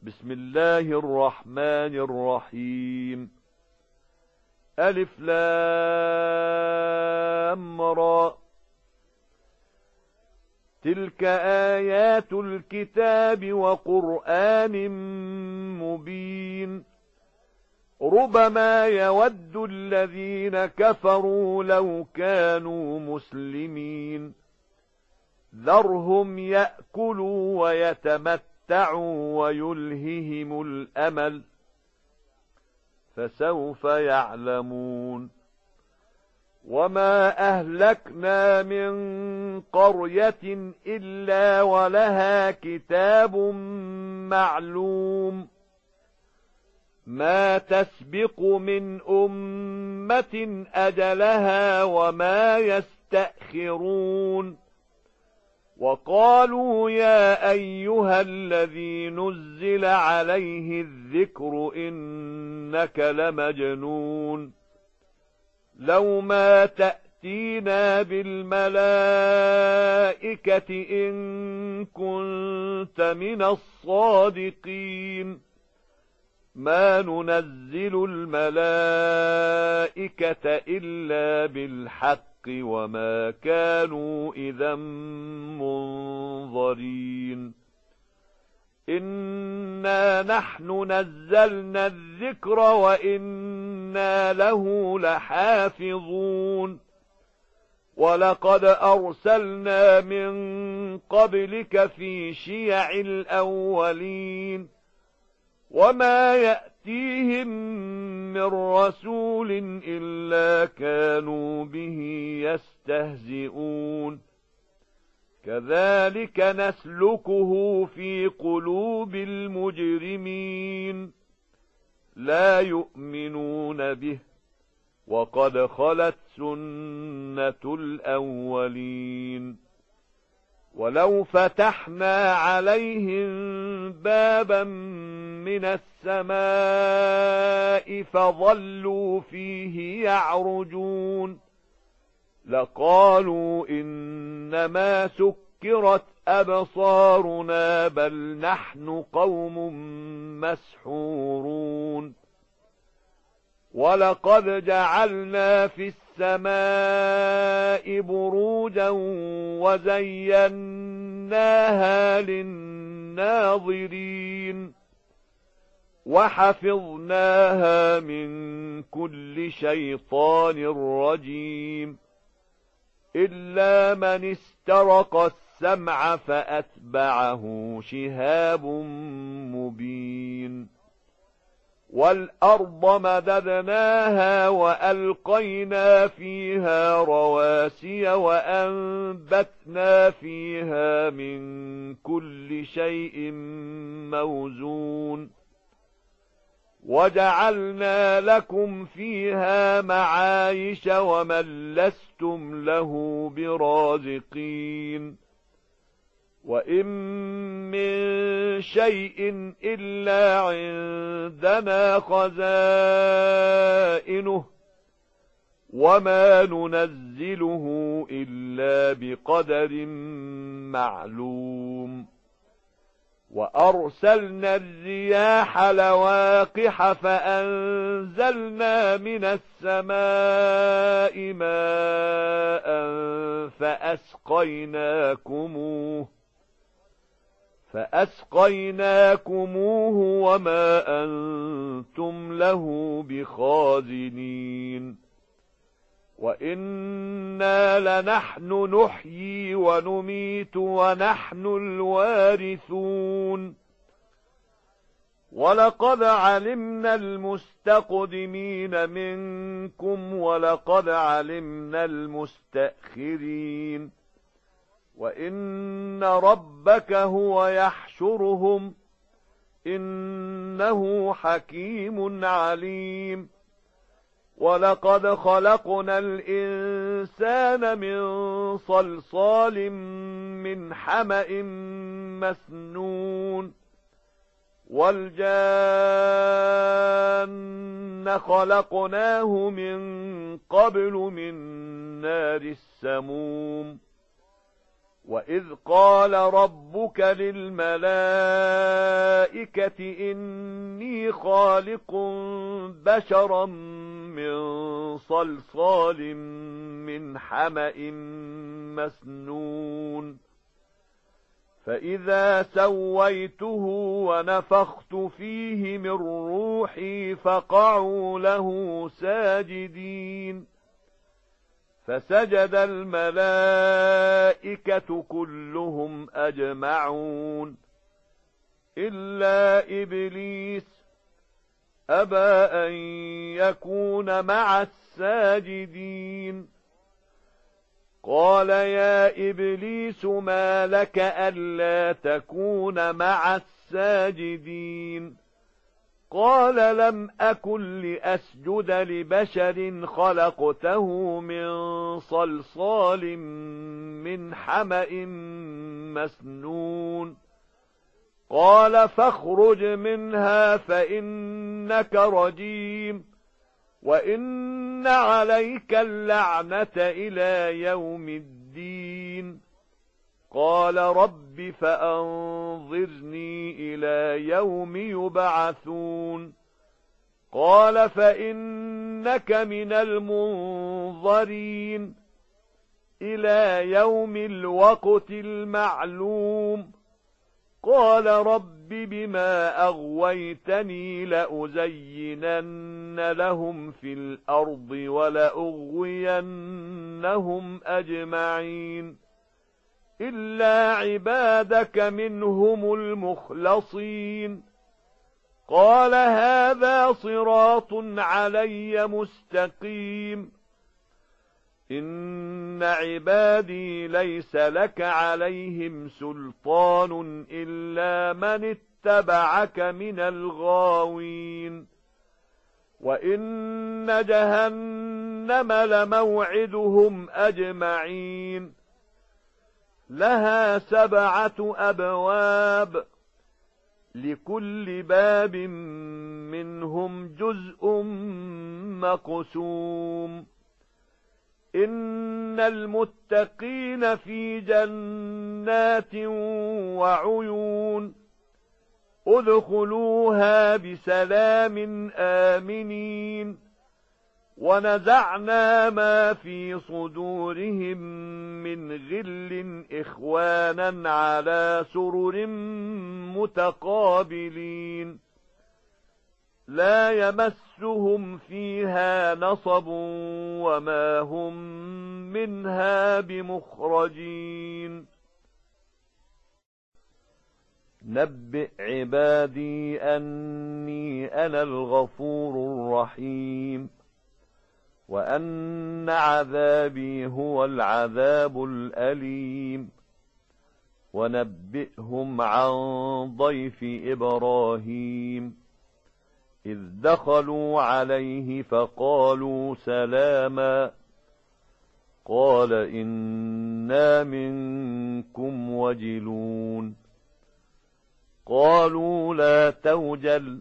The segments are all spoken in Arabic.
بسم الله الرحمن الرحيم. ألف لام را. تلك آيات الكتاب وقرآن مبين. ربما يود الذين كفروا لو كانوا مسلمين. ذرهم يأكلوا ويتمتعوا ويلههم الأمل، فسوف يعلمون. وما أهلكنا من قرية إلا ولها كتاب معلوم، ما تسبق من أمة أجلها وما يستأخرون. وقالوا يا أيها الذي نزل عليه الذكر إنك لمجنون، لو ما تأتينا بالملائكة إن كنت من الصادقين. ما ننزل الملائكة إلا بالحق وما كانوا إذا منظرين. إنا نحن نزلنا الذكر وإنا له لحافظون. ولقد أرسلنا من قبلك في شيع الأولين، وما يأتيهم من رسول إلا كانوا به يستهزئون. كذلك نسلكه في قلوب المجرمين، لا يؤمنون به، وقد خلت سنة الأولين. ولو فتحنا عليهم بابا من السماء فظلوا فيه يعرجون لقالوا إنما سكرت أبصارنا بل نحن قوم مسحورون. ولقد جعلنا في السماء بروجا وزيناها للناظرين وحفظناها من كل شيطان رجيم إلا من استرق السمع فأتبعه شهاب مبين. والأرض مددناها وألقينا فيها رواسي وأنبتنا فيها من كل شيء موزون وجعلنا لكم فيها معايش ومن لستم له برازقين. وإن من شيء إلا عندنا خزائنه وما ننزله إلا بقدر معلوم. وأرسلنا الرياح لواقح فأنزلنا من السماء ماء فأسقيناكموه وما أنتم له بخازنين. وإنا لنحن نحيي ونميت ونحن الوارثون. ولقد علمنا المستقدمين منكم ولقد علمنا المستأخرين. وإن ربك هو يحشرهم إنه حكيم عليم. ولقد خلقنا الإنسان من صلصال من حمأ مسنون والجان خلقناه من قبل من نار السموم وإذ قال ربك للملائكة إني خالق بشرا من صلصال من حمأ مسنون فإذا سويته ونفخت فيه من روحي فقعوا له ساجدين فسجد الملائكة كلهم أجمعون إلا إبليس أبى أن يكون مع الساجدين قال يا إبليس ما لك ألا تكون مع الساجدين قال لم أكن لأسجد لبشر خلقته من صلصال من حمأ مسنون قال فاخرج منها فإنك رجيم وإن عليك اللعنة إلى يوم الدين قال رب فأنظرني إلى يوم يبعثون قال فإنك من المنظرين إلى يوم الوقت المعلوم قال رب بما أغويتني لأزينن لهم في الأرض ولأغوينهم أجمعين إلا عبادك منهم المخلصين قال هذا صراط علي مستقيم إن عبادي ليس لك عليهم سلطان إلا من اتبعك من الغاوين وإن جهنم لموعدهم أجمعين لها 7 أبواب لكل باب منهم جزء مقسوم إن المتقين في جنات وعيون ادخلوها بسلام آمنين ونزعنا ما في صدورهم من غل إخوانا على سرر متقابلين لا يمسهم فيها نصب وما هم منها بمخرجين نبئ عبادي أني أنا الغفور الرحيم وأن عذابي هو العذاب الأليم ونبئهم عن ضيف إبراهيم إذ دخلوا عليه فقالوا سلاما قال إنا منكم وجلون قالوا لا توجل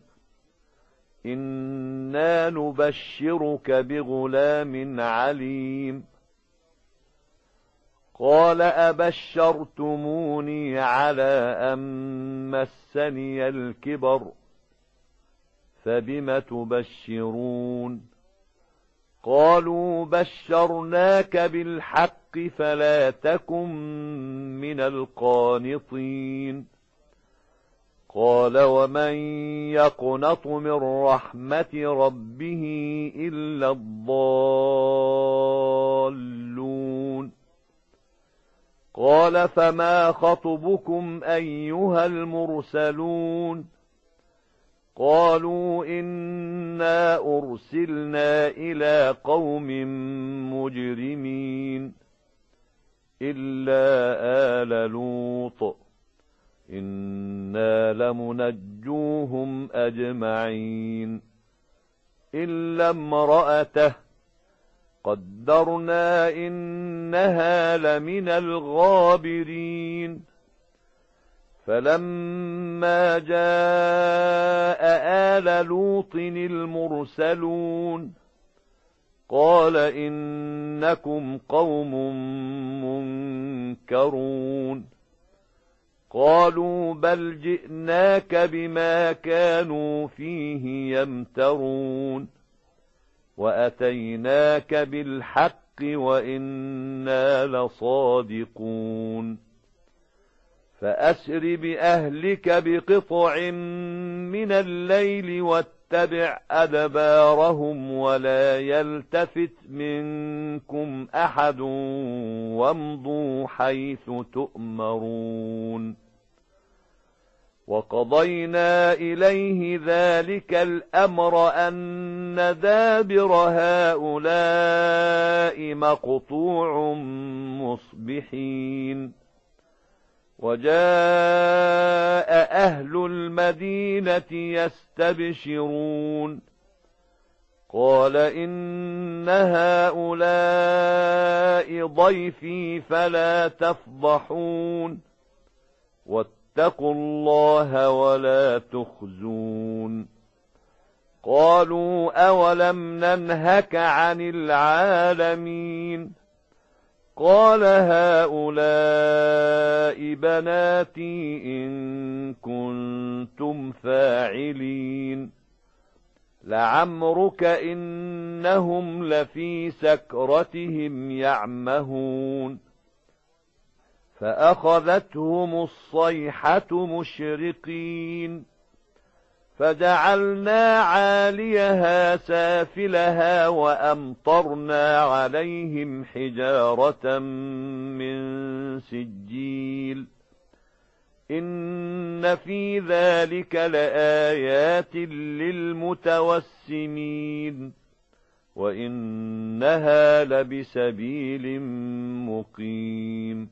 إنا نبشرك بغلام عليم قال أبشرتموني على أن مسني الكبر فبم تبشرون قالوا بشرناك بالحق فلا تكن من القانطين قال ومن يقنط من رحمة ربه إلا الضالون قال فما خطبكم أيها المرسلون قالوا إنا أرسلنا إلى قوم مجرمين إلا آل لوط إنا لمنجوهم أجمعين إلا امرأته قدرنا إنها لمن الغابرين فلما جاء آل لوط المرسلون قال إنكم قوم منكرون قالوا بل جئناك بما كانوا فيه يمترون وأتيناك بالحق وإنا لصادقون فأسر بأهلك بقطع من الليل واتبع أدبارهم ولا يلتفت منكم أحد وامضوا حيث تؤمرون وقضينا إليه ذلك الأمر أن دابر هؤلاء مقطوع مصبحين وجاء أهل المدينة يستبشرون قال إن هؤلاء ضيفي فلا تفضحون واتقوا الله ولا تخزون قالوا أولم ننهك عن العالمين قال هؤلاء بناتي إن كنتم فاعلين لعمرك إنهم لفي سكرتهم يعمهون فأخذتهم الصيحة مشرقين فجعلنا عاليها سافلها وأمطرنا عليهم حجارة من سجيل إن في ذلك لآيات للمتوسمين وإنها لبسبيل مقيم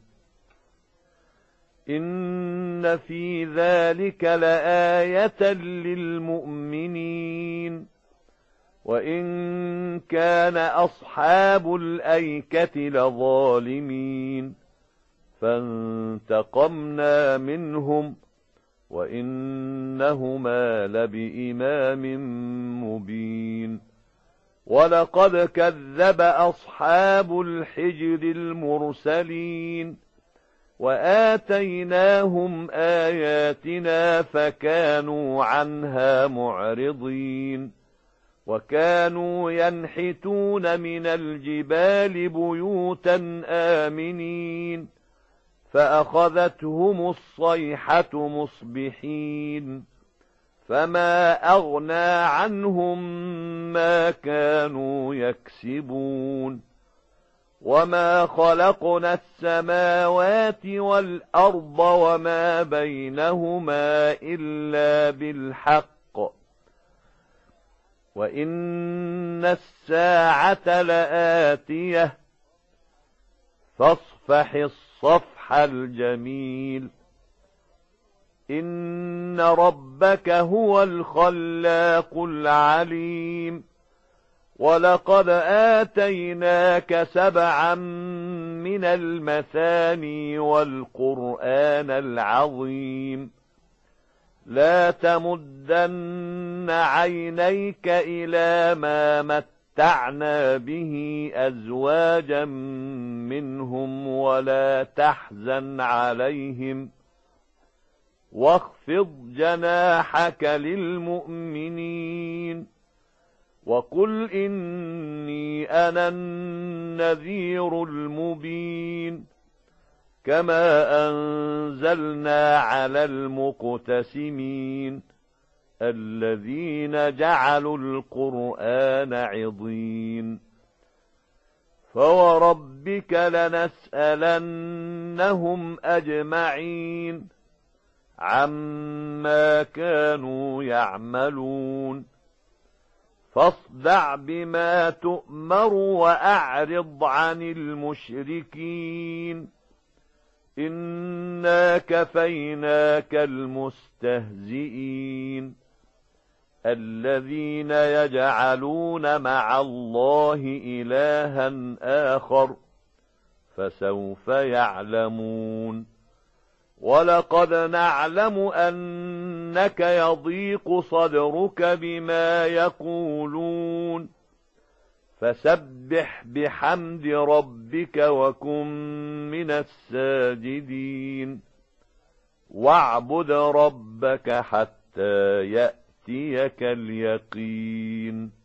إن في ذلك لآية للمؤمنين وإن كان أصحاب الأيكة لظالمين فانتقمنا منهم وإنهما لبإمام مبين ولقد كذب أصحاب الحجر المرسلين وآتيناهم آياتنا فكانوا عنها معرضين وكانوا ينحتون من الجبال بيوتا آمنين فأخذتهم الصيحة مصبحين فما أغنى عنهم ما كانوا يكسبون وما خلقنا السماوات والأرض وما بينهما إلا بالحق وإن الساعة لآتية فاصفح الصفح الجميل إن ربك هو الخلاق العليم ولقد آتيناك 7 من المثاني والقرآن العظيم لا تمدن عينيك إلى ما متعنا به أزواجا منهم ولا تحزن عليهم واخفض جناحك للمؤمنين وقل إني أنا النذير المبين كما أنزلنا على المقتسمين الذين جعلوا القرآن عضين فوربك لنسألنهم أجمعين عما كانوا يعملون فاصدع بما تؤمر وأعرض عن المشركين إنا كفيناك المستهزئين الذين يجعلون مع الله إلها آخر فسوف يعلمون ولقد نعلم أنك يضيق صدرك بما يقولون فسبح بحمد ربك وكن من الساجدين واعبد ربك حتى يأتيك اليقين